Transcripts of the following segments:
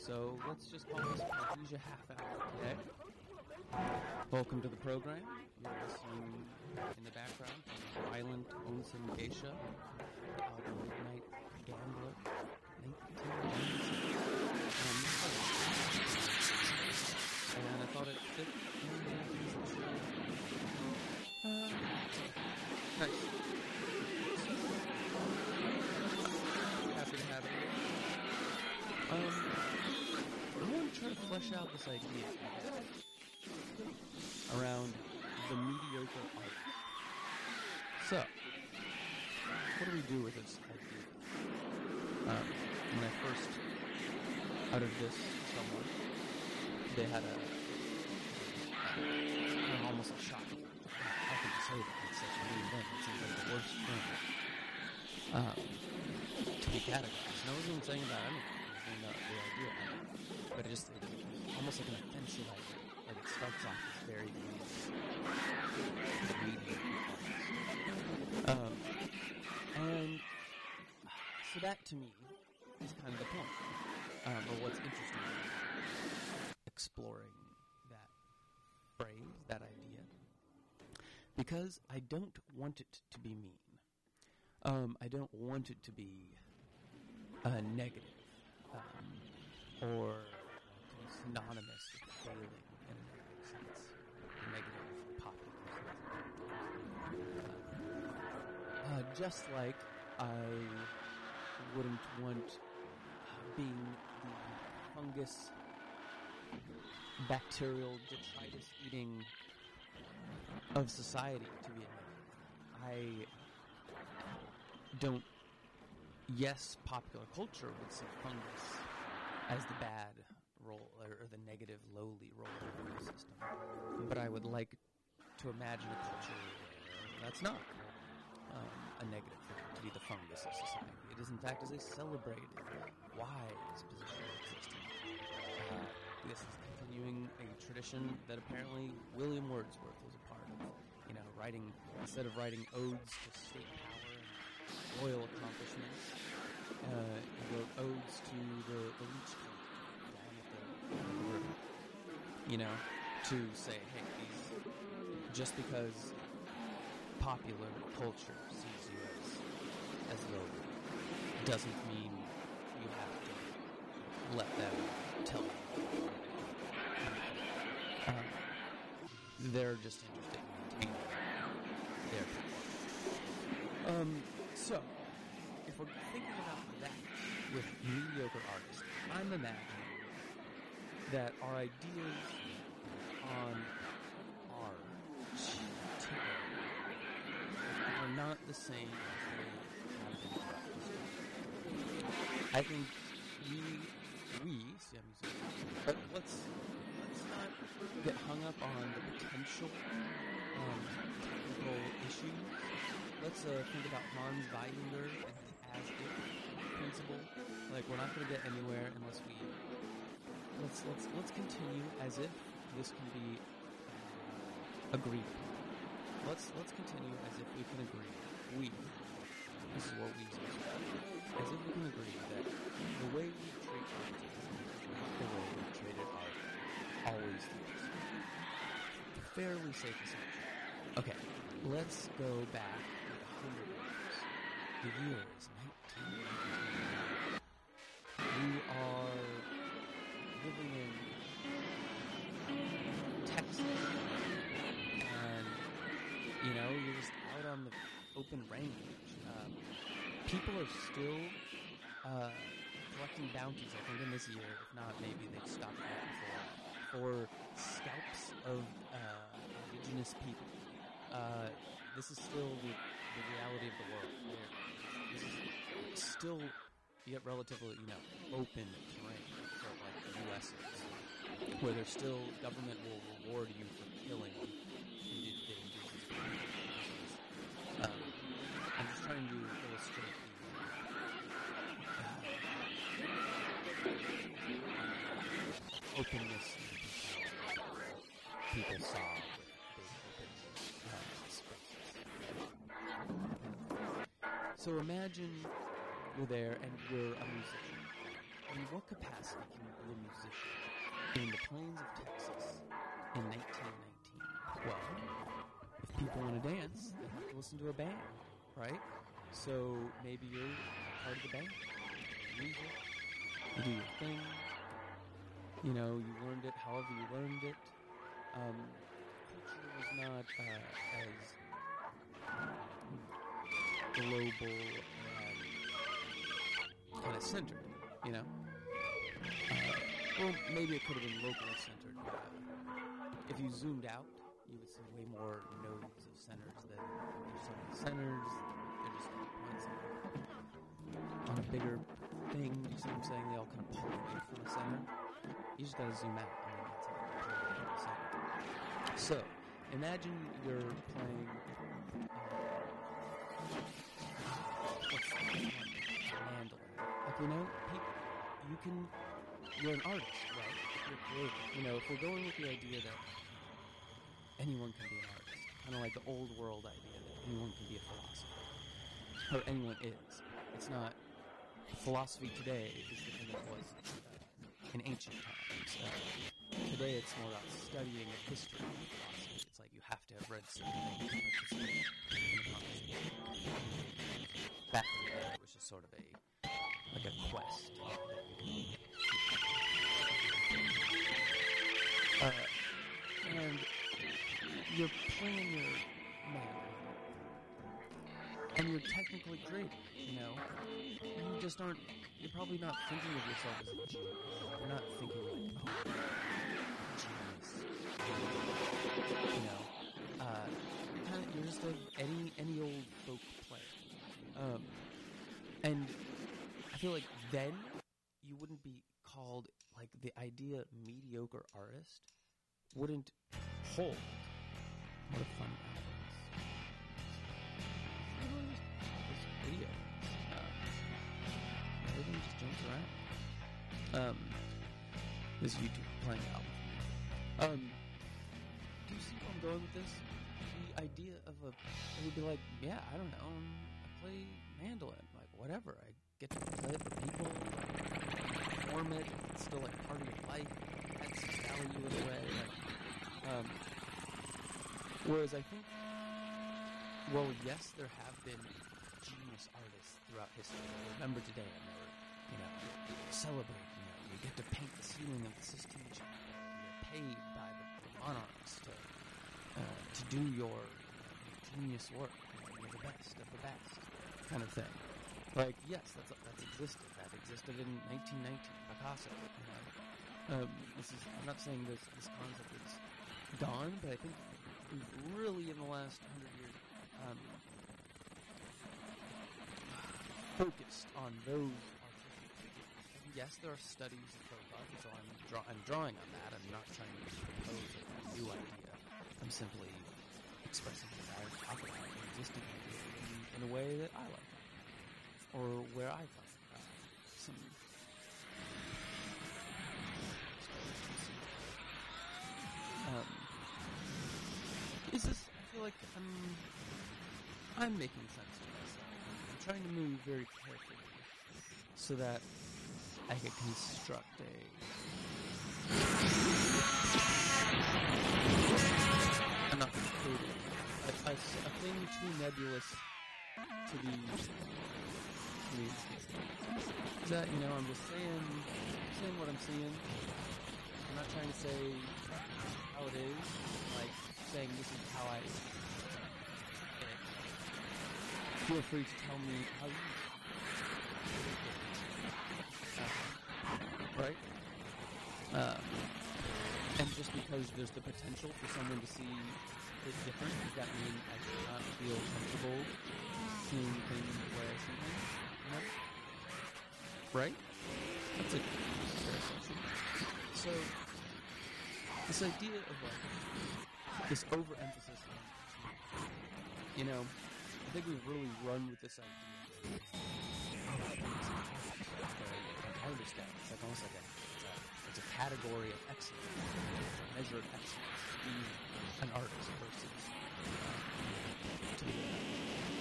So let's just call this Parthesia half hour today. Welcome to the program. You're listening in the background to Violent Onsen Geisha, The Midnight Gambler, 1996. And I thought it fit in the show. Nice. Happy to have it here. I want to try to flesh out this idea around the mediocre artist. So, what do we do with this idea? When I first uttered this to someone, they had almost a shock. How could you say that? It's such a mean thing. It seems like the worst thing to be categorized. And I wasn't even saying about anything. The idea, but it's almost like an offensive idea. Like it starts off as very and so that to me is kind of the point, or what's interesting about exploring that phrase, that idea, because I don't want it to be mean. I don't want it to be negative. Or synonymous with failing in a negative sense, a negative popular. Just like I wouldn't want being the fungus, bacterial detritus eating of society to be a negative. I don't. Yes, popular culture would see fungus as the bad role, or the negative, lowly role of the system. But I would like to imagine a culture where that's not a negative thing, to be the fungus of society. It is, in fact, a celebrated, wise position of existence. This is continuing a tradition that apparently William Wordsworth was a part of. Writing, instead of writing odes to state power and royal accomplishments, he wrote odes to the leech king down at the river. To say, hey, just because popular culture sees you as low doesn't mean you have to let them tell you. They're just interested in maintaining their power. So, if we're thinking about that with mediocre artists, I'm imagining that our ideas on art today are not the same as they have been throughout history. I think we, see, I'm using it, but let's not get hung up on the potential technical issues. Let's think about Hans Weidinger and his as-if principle. Like, we're not going to get anywhere unless we... Let's continue as if this can be agreed upon. Let's continue as if we can agree. This is what we do. As if we can agree that the way we treat art is not the way we treated art always is. Fairly safe assumption. Okay, let's go back 100 years. The year is 1999. We are living in Texas, and you're just out on the open range. People are still collecting bounties, I think, in this year. If not, maybe they've stopped that before, for scalps of indigenous people. This is still the reality of the world. This is still yet relatively, open terrain for like the U.S. is, where there's still government will reward you for killing the indigenous people. I'm just trying to illustrate the openness people saw with big open spaces. So imagine we're there and we're a musician. in what capacity can you be a musician in the plains of Texas in 1919? Well, if people want to dance, they have to listen to a band, right? So maybe you're part of the band, music, you do your thing, you know, you learned it however you learned it. Culture was not as global and kind of centered, you know? Well, maybe it could have been locally centered. If you zoomed out, you would see way more nodes of centers than there's so many centers. They're just points on a bigger thing. You see what I'm saying? They all kind of pull away from the center. You just gotta zoom out, and then that's how you pull away from the center. So, imagine you're playing mandolin. Like, you know, you're an artist, right? If you're creative. You know, if we're going with the idea that anyone can be an artist, kind of like the old world idea that anyone can be a philosopher, or anyone is. It's not. Philosophy today is the thing that was in ancient times. Today it's more about studying the history of philosophy. It's like you have to have read certain things to participate in the conversation. Back in the day, it was just sort of a quest. And you're playing your mandolin, and you're technically great, you know? You just aren't, you're probably not thinking of yourself as a genius. You're not thinking like, oh, genius. You know? You're just any old folk player. And I feel like then you wouldn't be called, like, the idea mediocre artist wouldn't hold. What a fun album. This video. Everything just jumps around. This YouTube playing album. Do you see where I'm going with this? The idea of it would be like, yeah, I don't know, I play mandolin, like, whatever, I get to play it for people, perform it, it's still like part of your life, it adds some value in a way, whereas I think, well, yes, there have been genius artists throughout history. Remember today, and they're, you know, celebrate, you know, you get to paint the ceiling of the Sistine Chapel, you're paid by the monarchs to do your genius work, you know, you're the best of the best, kind of thing. Like, yes, that's existed. That existed in 1919, Picasso, you know. I'm not saying this concept is gone, but I think we've really, in the last 100 years, focused on those artistic figures. Yes, there are studies of folk art, so I'm drawing on that. I'm not trying to propose a new idea. I'm simply expressing a desire to talk about an existing idea in a way that I like, or where I find some. Is this? I feel like I'm making sense to myself. I'm trying to move very carefully so that I could construct I'm not coding. A thing too nebulous to be communicated. Is that, you know, I'm just saying what I'm seeing. I'm not trying to say how it is, like saying this is how I think. Feel free to tell me how you right? And just because there's the potential for someone to see it different, does that mean I should not feel comfortable seeing things the way I see them? You know? Right? That's a fair assumption. So, this idea of, like, this overemphasis on, you know, I think we've really run with this idea. Artist out. It's like almost like it's a category of excellence. It's a measure of excellence to be an artist versus to be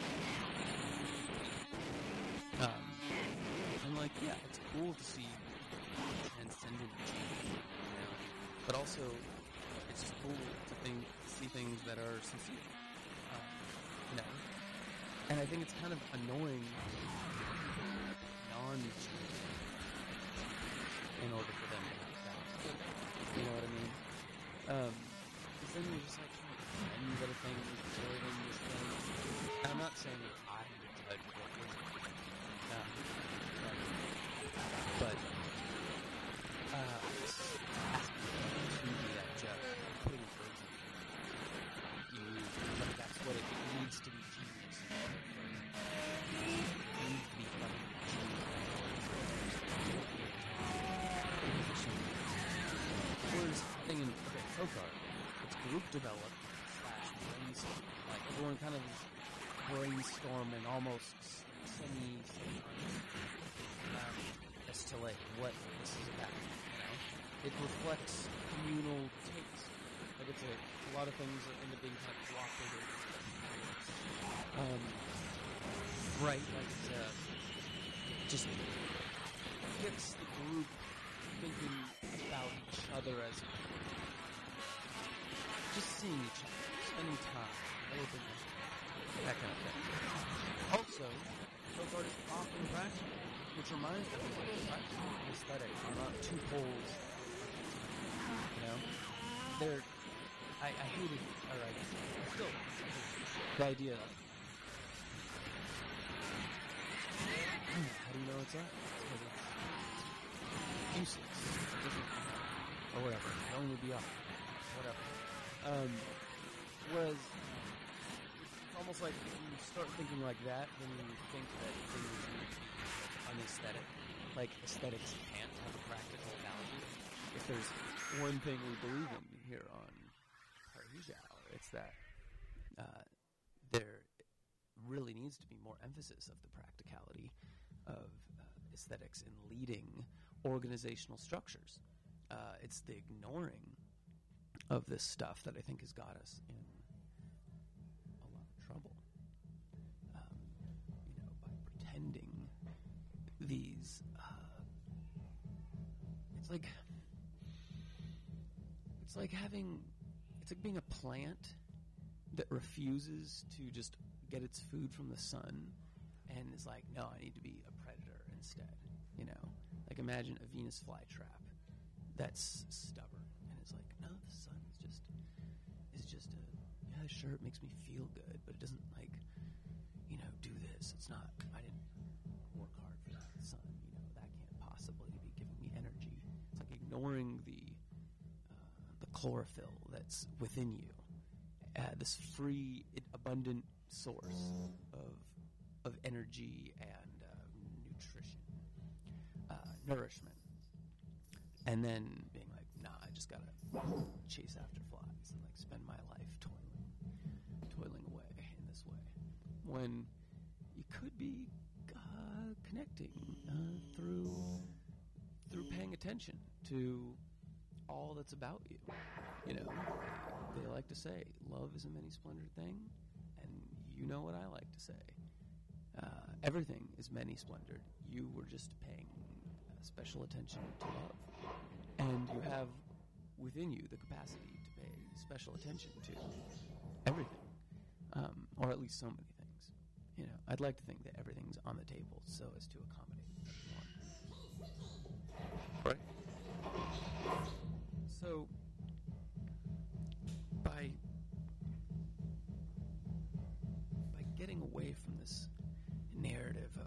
and like, yeah, it's cool to see but also it's just cool to see things that are sincere, you know. And I think it's kind of annoying in order for them to have that. You know what I mean? Because then you're just like trying to pretend that a thing is better than this thing. And I'm not saying that I would judge what is but it's asking to be that judge, putting words in you, but that's what it needs to be genius. It needs to be fucking Whereas thing in folk art, it's group developed /brainstorm. Like everyone kind of brainstorm and almost semi as to like what this is about. You know, it reflects communal taste. Like it's a lot of things end up being kind of cooperative. Right? Like it's just gets the group thinking about each other as just seeing each other, spending time, everything that kind of thing. Also, folk art is often practical, which reminds me of practical and aesthetic are not two poles. You know, I hated, or I still the idea of how do you know it's up? Because it's useless, or whatever. It'll only be up, whatever. Whereas it's almost like if you start thinking like that, then you think that things need to be unaesthetic. Like aesthetics can't have a practical value. If there's one thing we believe in here on Parhijau, it's that there really needs to be more emphasis of the practicality of aesthetics in leading organizational structures. It's the ignoring of this stuff that I think has got us in a lot of trouble. You know, by pretending these, it's like being a plant that refuses to just get its food from the sun and is like, no, I need to be a predator instead. You know, like imagine a Venus flytrap that's stubborn and is like, no, the sun is just a, yeah, sure, it makes me feel good, but it doesn't like, you know, do this. It's not, I didn't work hard for that sun, you know, that can't possibly be giving me energy. It's like ignoring the chlorophyll that's within you, this free, abundant source of energy and nutrition, nourishment, and then being like, nah, I just gotta chase after flies and like spend my life toiling away in this way, when you could be connecting through paying attention to all that's about you. You know, they like to say, love is a many-splendored thing, and you know what I like to say. Everything is many-splendored. You were just paying special attention to love. And you have within you the capacity to pay special attention to everything, or at least so many things. You know, I'd like to think that everything's on the table so as to accommodate everyone. Right? So, by getting away from this narrative of,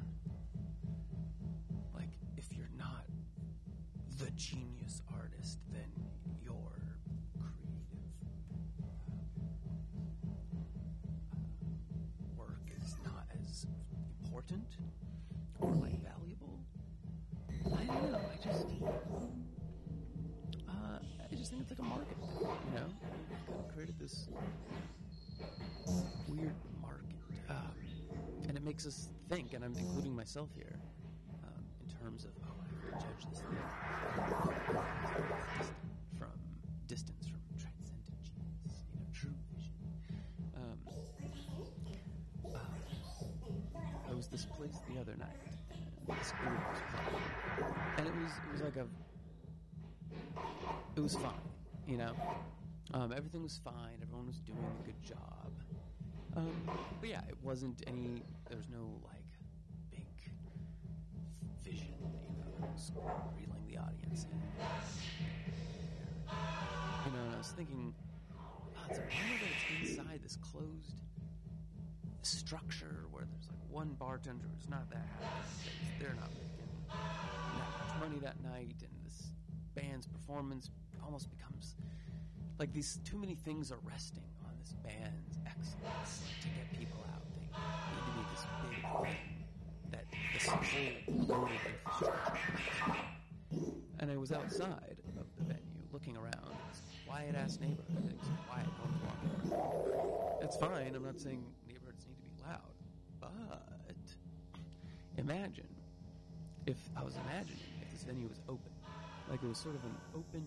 like, if you're not the genius artist, then your creative work is not as important or, like, valuable. I don't know, I just think it's like a market, you know? We've kind of created this weird market, and it makes us think, and I'm including myself here, in terms of, I judge this thing from distance, from transcendent genius, you know, true vision. I was this place the other night, and this group was playing, and it was like it was fine, you know. Everything was fine. Everyone was doing a good job. But yeah, it wasn't any. There was no like big vision, that was reeling the audience in. And I was thinking, it's a wonder that it's inside this closed structure where there's like one bartender who's not that happy because they're not making that much money that night, and this band's performance almost becomes like these too many things are resting on this band's excellence to get people out. They need to be this big thing that this whole loaded infrastructure. And I was outside of the venue looking around. It's a quiet-ass neighborhood. Everything's quiet. No one's walking around. It's fine. I'm not saying neighborhoods need to be loud. But imagine if I was imagining if this venue was open. Like it was sort of an open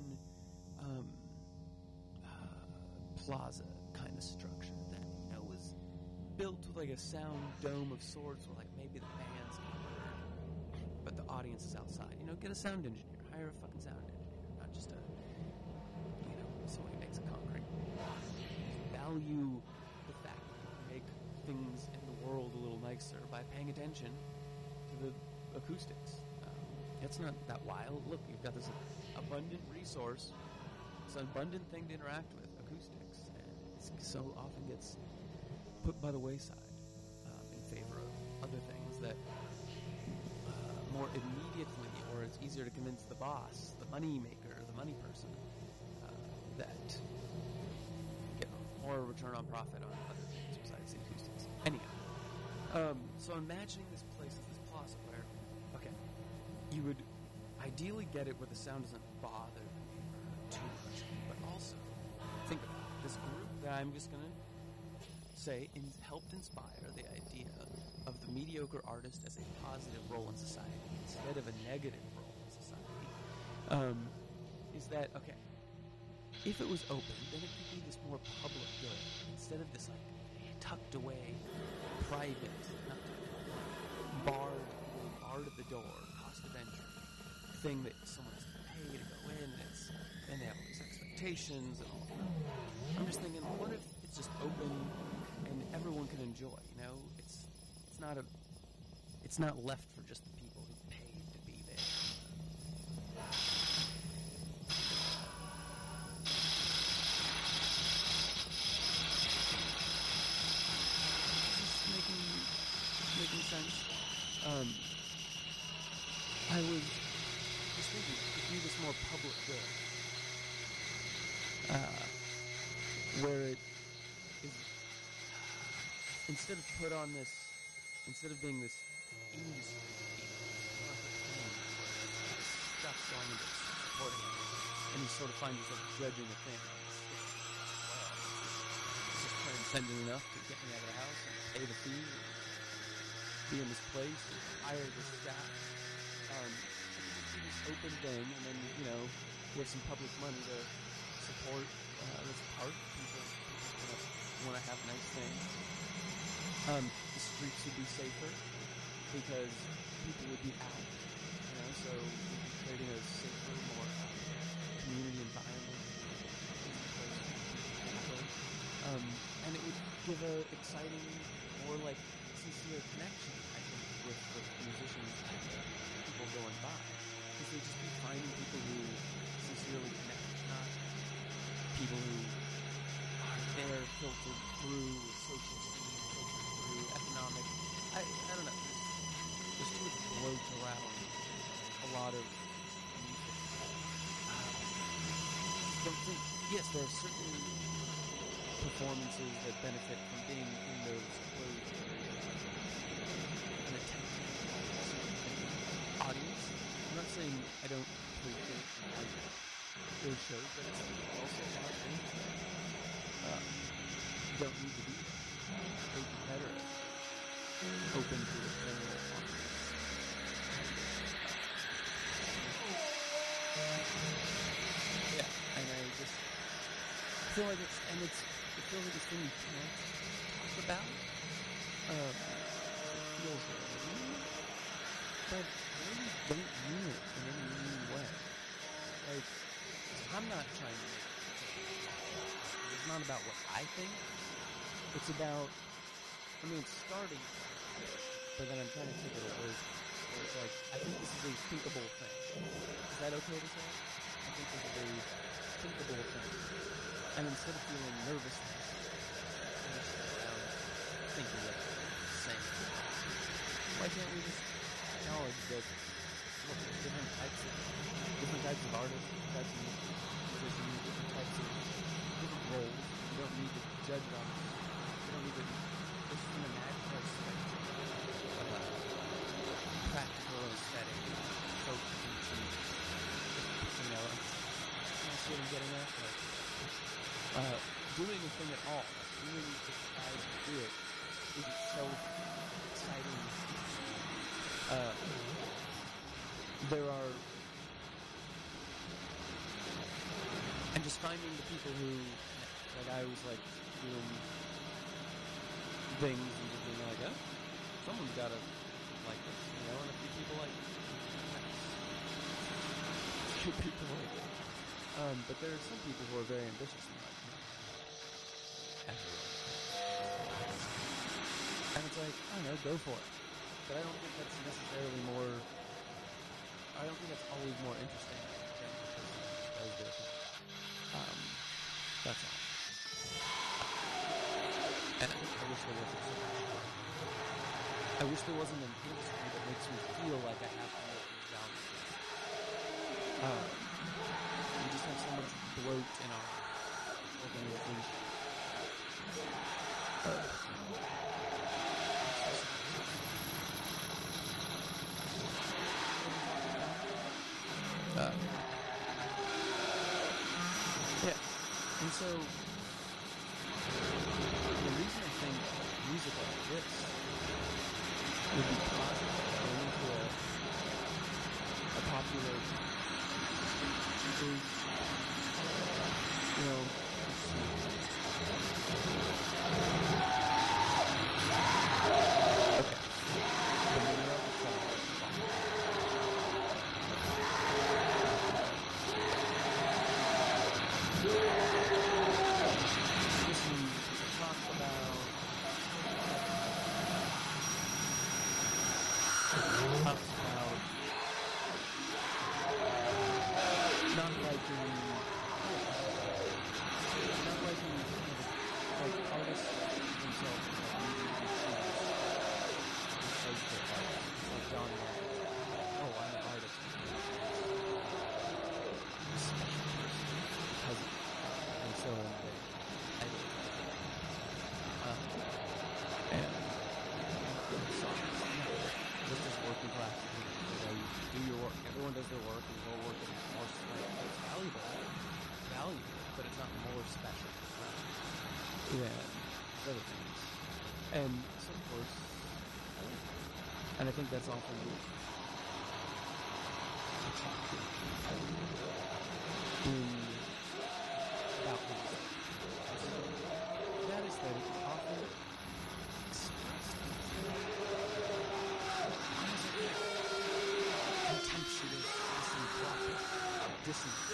plaza kind of structure that, was built with like a sound dome of sorts where like maybe the band's not heard, but the audience is outside. Get a sound engineer. Hire a fucking sound engineer, not just someone who makes a concrete. Value the fact that you can make things in the world a little nicer by paying attention to the acoustics. It's not that wild. Look, you've got this abundant resource. It's an abundant thing to interact with, acoustics, and it so often gets put by the wayside in favor of other things that more immediately, or it's easier to convince the boss, the money maker, the money person, that get more return on profit on other things besides the acoustics. Anyhow, so imagining this place as this plaza where, okay, you would ideally get it where the sound doesn't bother the neighbor too much, but also think about it. This group that I'm just going to say helped inspire the idea of the mediocre artist as a positive role in society instead of a negative role in society, is that, okay, if it was open, then it could be this more public good instead of this like tucked away, private, barred at the door, cost of entry thing that someone has to pay to go in, and they have all these expectations and all that. I'm just thinking, what if it's just open and everyone can enjoy? It's not left for just the people who paid to be there. Just making sense. I was just thinking, to do this more public good, where it is, instead of being this industry, stuff going into supporting it, and you sort of find yourself judging a thing. It's just transcendent enough to get me out of the house and pay the fee, and be in this place, and hire this staff. This open thing, and then give some public money to support this park. People want to have nice things. The streets would be safer because people would be out, so we'd be creating a safer, more community environment. And it would give a exciting, more like sincere connection, I think, with the musicians and the people going by. Because they'd just be finding people who sincerely connect, not people who are there filtered through social scene, filtered through economic. I don't know. There's too much bloat around a lot of music. Don't think. Yes, there are certain performances that benefit from being in those closed areas and attention to a certain audience. I'm not saying I don't appreciate those shows, but it's also a lot of things that don't need to be there. They'd be better open to a general audience. Yeah, and I just feel like it feels like this thing you can't talk about. It feels like, but really don't mean it in any mean way. Like, I'm not not about what I think. It's about, it's starting, but then I'm trying to take it away. Where it's like, I think this is a thinkable thing. Is that okay to say? I think this is a thinkable thing. And instead of feeling nervousness, I just sit around thinking of saying, why can't we just acknowledge that, look, there's different types of artists, different types of musicians, different types of different roles. You don't need to judge on this. You don't need to. This is an imaginary space of a practical aesthetic, so you know, see what I'm getting at? Like, doing a thing at all, doing the try to do it, is itself exciting. There are, and just finding the people who, like I was like doing things and just being like, oh, someone's got to like this, you know, and a few people like it. A few people like it. But there are some people who are very ambitious and like, everyone. And it's like, I don't know, go for it. But I don't think that's necessarily more, I don't think that's always more interesting than the person that does their thing. That's all. And I wish there wasn't so much. I wish there wasn't an industry that makes me feel like I have to make these values. We just have so much bloat in our organization. Yeah, and so the reason I think music like this would be positive going into a popular is, you know, okay. Everyone does their work, and your work is more it's valuable, but it's not more special than other things. And so, of course, and I think that's all for you. About music. That aesthetic is often expressed contemptuous, misanthropic, dissonant.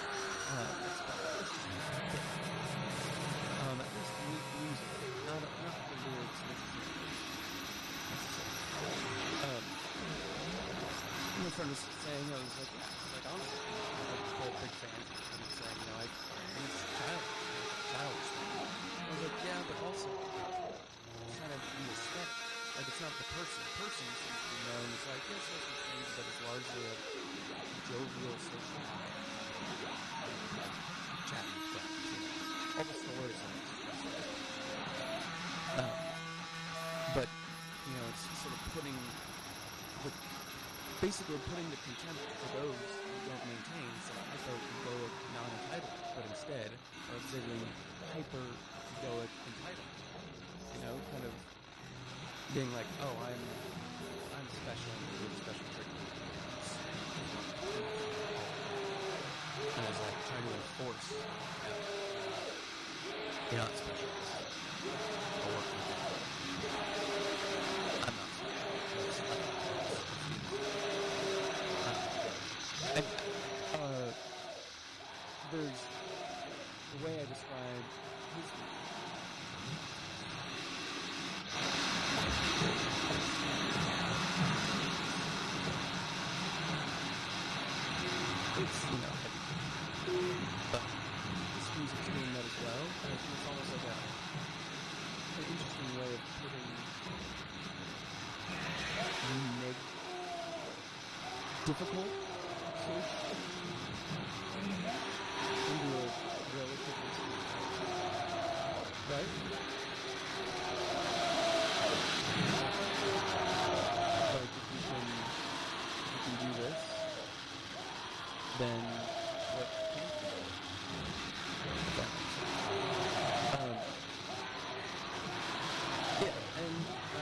At least music, not the lyrics necessarily. My friend was saying, I was like, honestly, I'm a big fan. And he's saying, it's childish thing. I was like, yeah, but also, it's kind of the aesthetic. Like, it's not the person. The person seems to be known as like, yes, social things, but it's largely a jovial social chatting friends. All the stories are but, it's sort of basically putting the contempt for those who don't maintain some hyper-egoic non-entitlement, but instead are exhibiting hyper-egoic entitlement. Kind of being like, oh, I'm special and you get special treatment. And I was like trying to enforce, you're not special. I'll work with you. I'm not special. There's the way I describe his difficult social into a relatively right? Like if you can do this, then what can you do? If that makes sense. Yeah, and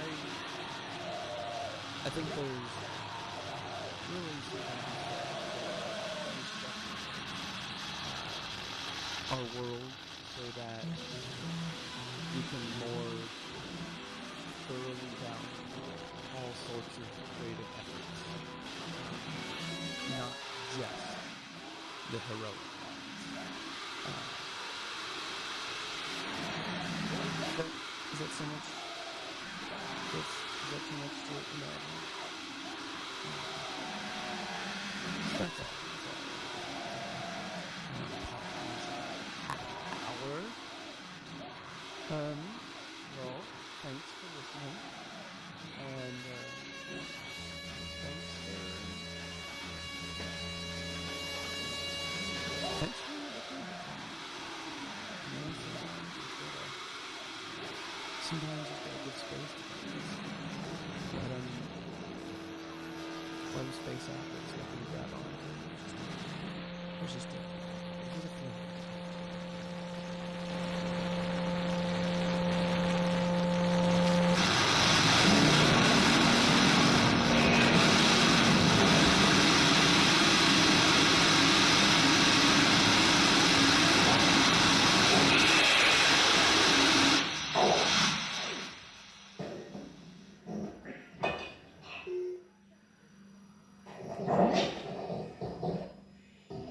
I think there's really something to say about restructuring our world so that we can more thoroughly value all sorts of creative efforts, not just the heroic ones. Is that so much? Is that too much to imagine? That's all. Hour. Well, thanks for listening, and thanks for looking. Sometimes you've got to give space to things. Let them space out. There's nothing to grab on. There's just